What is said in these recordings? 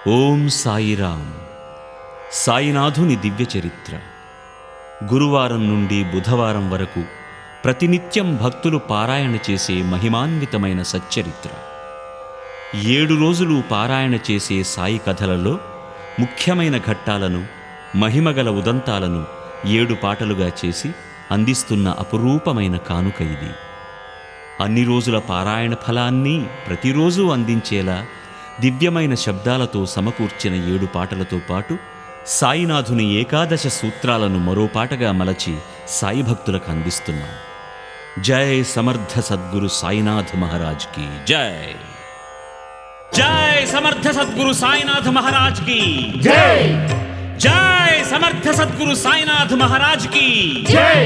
ఓం సాయిరామ్. సాయినాథుని దివ్య చరిత్ర. గురువారం నుండి బుధవారం వరకు ప్రతినిత్యం భక్తులు పారాయణ చేసే మహిమాన్వితమైన సచ్చరిత్ర. 7 రోజులు పారాయణ చేసే సాయి కథలలో ముఖ్యమైన ఘట్టాలను, మహిమగల ఉదంతాలను 7 పాటలుగా చేసి అందిస్తున్న అపురూపమైన కానుక ఇది. అన్ని రోజుల పారాయణ ఫలాన్ని ప్రతిరోజూ అందించేలా దివ్యమైన శబ్దాలతో సమకూర్చిన 7 పాటలతో పాటు సాయినాథుని ఏకాదశ సూత్రాలను మరో పాటగా మలచి సాయి భక్తులకు అందిస్తున్నాం. జై సమర్థ సద్గురు సాయినాథ్ మహారాజ్ కి జై. జై సమర్థ సద్గురు సాయినాథ్ మహారాజ్ కి జై. జై సమర్థ సద్గురు సాయినాథ్ మహారాజ్ కి జై.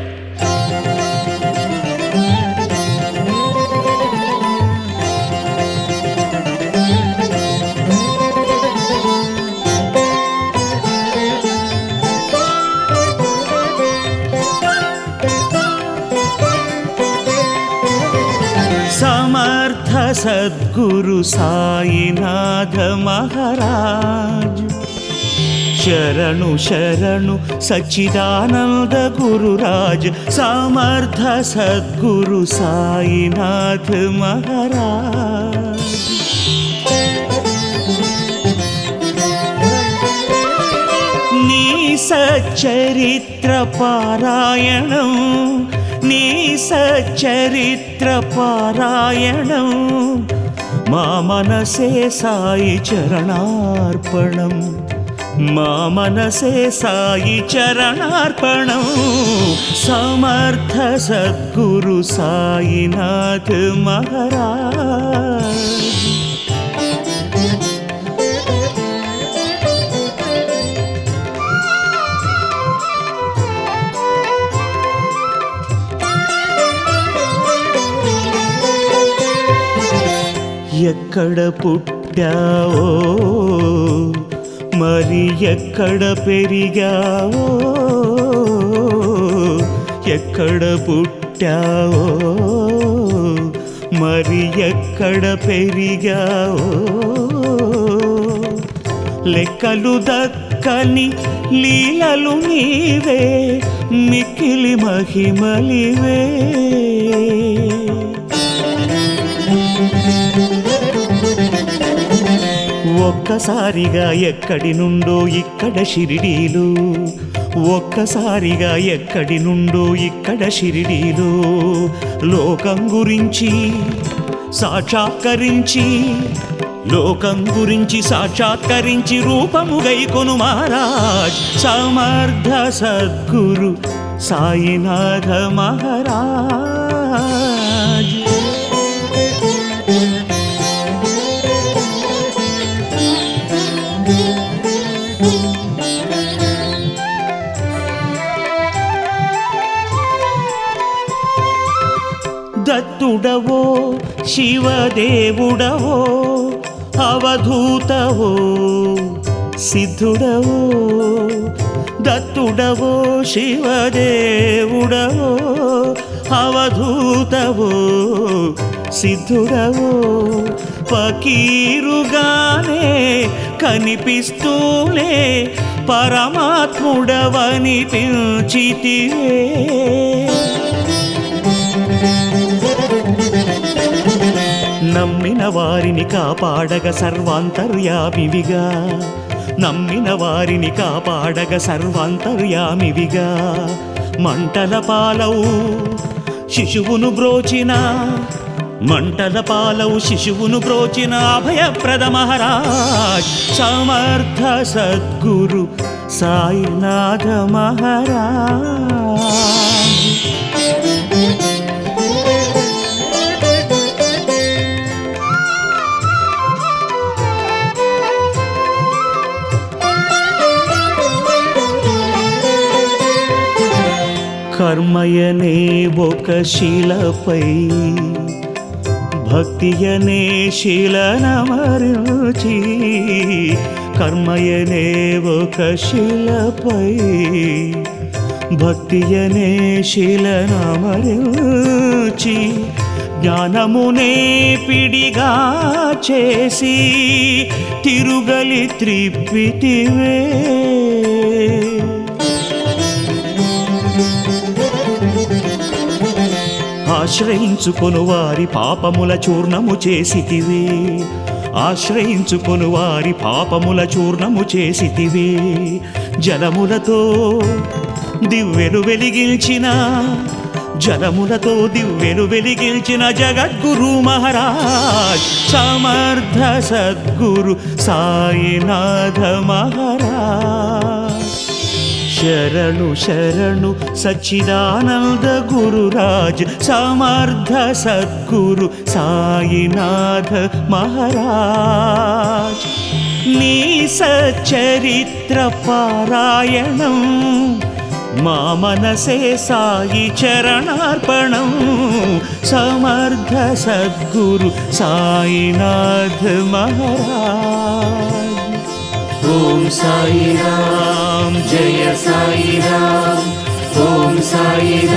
समर्थ सद्गुरु साईनाथ महाराज शरणु शरणु सच्चिदानंद गुरुराज. समर्थ सद्गुरु साईनाथ महाराज. नी सच्चरित्र पारायणं, నీ సచ్చరిత్ర పారాయణం మా మనసే సాయి చరణార్పణం, మా మనసే సాయి చరణార్పణం. సమర్థ సద్గురు సాయినాథ్ మహారాజ్. ఎక్కడ పుట్టావో మరి ఎక్కడ పెరిగావో, ఎక్కడ పుట్టావో మరి ఎక్కడ పెరిగావో, లెక్కలు దక్కని లీలలు నీవే, మిక్కిలి మహిమలివే. ఒక్కసారిగా ఎక్కడి నుండో ఇక్కడ షిరిడీలు, ఒక్కసారిగా ఎక్కడి నుండో ఇక్కడ షిరిడీలు. లోకం గురించి సాక్షాత్కరించి, లోకం గురించి సాక్షాత్కరించి రూపము గైకొను మహారాజ్. సమర్థ సద్గురు సాయినాథ మహారాజ్. దత్తుడవో శివదేవుడవో, అవధూతవో సిద్ధుడవో, దత్తుడవో శివదేవుడవో, అవధూతవో సిద్ధుడవో, ఫకీరుగానే కనిపిస్తూనే పరమాత్ముడవనిపించితివే. నమ్మిన వారిని కాపాడగ సర్వాంతర్యామివిగా, నమ్మిన వారిని కాపాడగ సర్వాంతర్యామివిగా. మంటల పాలవు శిశువును బ్రోచిన, మంటల పాలవు శిశువును బ్రోచిన అభయప్రద మహారాజ్. సమర్థ సద్గురు సాయినాథ మహారాజ్. కర్మయనే ఒక శిలపై, భక్తియనే శిలనమరుచి. కర్మయనే ఒక శిలపై, భక్తియనే శిలనమరుచి. జ్ఞానమునే పిడిగా చేసి తిరుగలి త్రిప్పితివే. ఆశ్రయించుకొను వారి పాపముల చూర్ణము చేసితివే. ఆశ్రయించుకొను వారి పాపముల చూర్ణము చేసితివే. జలములతో దివ్వెలు వెలిగించిన జలములతో దివ్వెలు వెలిగించిన జగద్గురు మహారాజ్ సమర్థ సద్గురు సాయినాథ మహారాజ్. శరణు శరణు సచ్చిదానంద గురురాజ్ సమర్థ సద్గురు సాయినాథ మహారాజ్. నీ సచ్చరిత్ర పారాయణం మా మనసే సాయి చరణార్పణం. సమర్థ సద్గురు సాయినాథ మహారాజ్. ఓం సాయి రామ్ జయ సాయి రామ్. ఓం సాయి